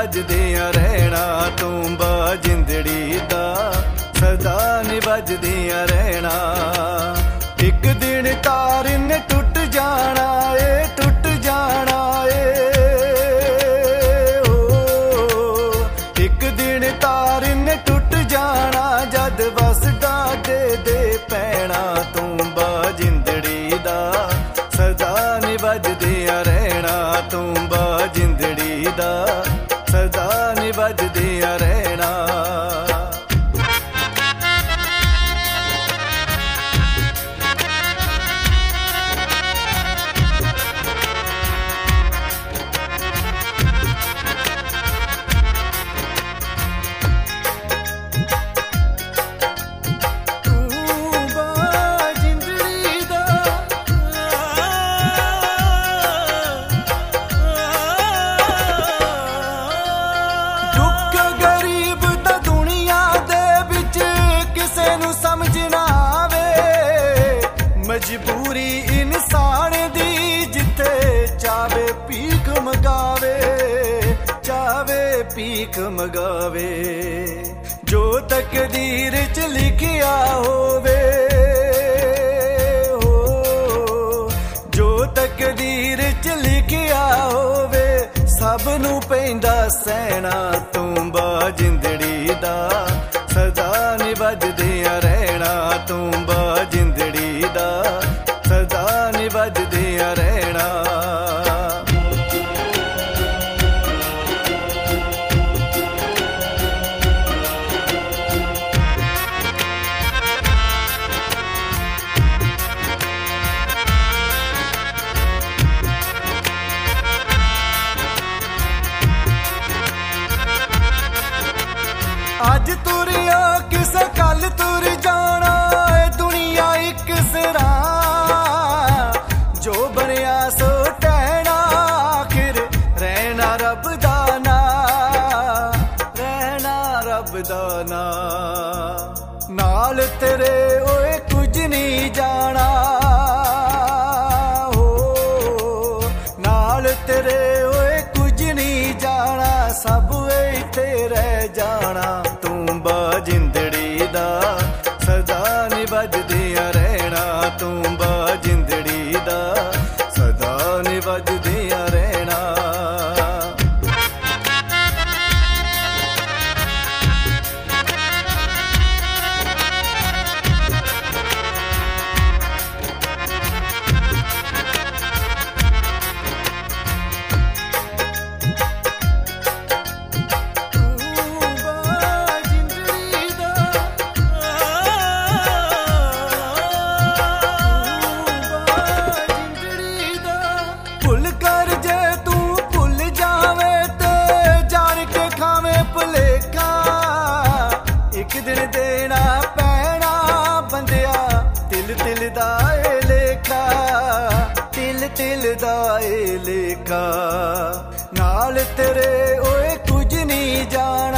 ਵੱਜਦੀਆਂ ਰਹਿਣਾ ਤੂੰ ਬਾਜਿੰਦੜੀ ਦਾ ਸਦਾ ਨੀ ਵੱਜਦੀਆਂ ਰਹਿਣਾ। ਇੱਕ ਦਿਨ ਤਾਰ ਨੇ ਟੁੱਟ ਜਾਣਾ ਏ ਟੁੱਟ ਜਾਣਾ ਏ ਓ ਇੱਕ ਦਿਨ ਤਾਰ ਨੇ ਟੁੱਟ ਜਾਣਾ ਜਦ ਬਸ ਡਾਡੇ ਦੇ ਪੈਣਾ ਤੂੰ ਬਾਜਿੰਦੜੀ ਦਾ ਸਦਾ ਨੀ ਵੱਜਦੀਆਂ ਰਹਿਣਾ ਤੂੰ ਬਾਜਿੰਦੜੀ ਦਾ ਸਦਾ ਨੀ ਵੱਜਦੀਆਂ ਰਹਿਣਾ। ਮਜਬੂਰੀ ਇਨਸਾਨ ਦੀ ਜਿੱਥੇ ਚਾਵੇ ਭੀਖ ਮੰਗਾਵੇ ਚਾਵੇ ਭੀਖ ਮੰਗਾਵੇ ਜੋ ਤਕਦੀਰ ਚ ਲਿਖਿਆ ਹੋਵੇ ਹੋ ਜੋ ਤਕਦੀਰ ਚ ਲਿਖਿਆ ਹੋਵੇ ਸਭ ਨੂੰ ਪੈਂਦਾ ਸਹਿਣਾ ਤੂੰ ਬਾਜਿੰਦੜੀ ਦਾ ਸਦਾ ਨੀ ਵੱਜਦੀਆਂ ਰਹਿਣਾ ਤੂੰ ਬਾਜਿੰਦੜੀ ਦਾ ਸਦਾ ਨੀ ਵੱਜਦੀਆਂ ਰਹਿਣਾ। ਅੱਜ ਤੁਰਿਆ ਕਿਸੇ ਕੱਲ ਤੁਰ ਜਾਣਾ ਏ ਦੁਨੀਆ ਇੱਕ ਸਿਰਾਂ ਜੋ ਬਣਿਆ ਸੋ ਟਹਿਣਾ ਆਖਿਰ ਰਹਿਣਾ ਰੱਬ ਦਾ ਨਾਂ ਰਹਿਣਾ ਰੱਬ ਦਾ ਨਾਂ ਨਾਲ ਤੇਰੇ ਓਏ ਕੁਝ ਨਹੀਂ ਜਾਣਾ ਹੋ ਨਾਲ ਤੇਰੇ ਓਏ ਕੁਝ ਨਹੀਂ ਜਾਣਾ ਸਭ ਇੱਥੇ ਰਹਿ ਜਾਣਾ ਤੂੰ ਬਾਜਿੰਦੜੀ ਦਾ ਸਦਾ ਨੀ ਵੱਜਦੀਆਂ ਰਹਿਣਾ ਤੂੰ ਬਾਜਿੰਦੜੀ ਦਾ ਸਦਾ ਨੀ ਵੱਜਦੀਆਂ ਰਹਿਣਾ। ਇੱਕ ਦਿਨ ਦੇਣਾ ਪੈਣਾ ਬੰਦਿਆ ਤਿਲ ਤਿਲ ਦਾ ਏ ਲੇਖਾ ਤਿਲ ਤਿਲ ਦਾ ਏ ਲੇਖਾ ਨਾਲ ਤੇਰੇ ਓਏ ਕੁਝ ਨਹੀਂ ਜਾਣ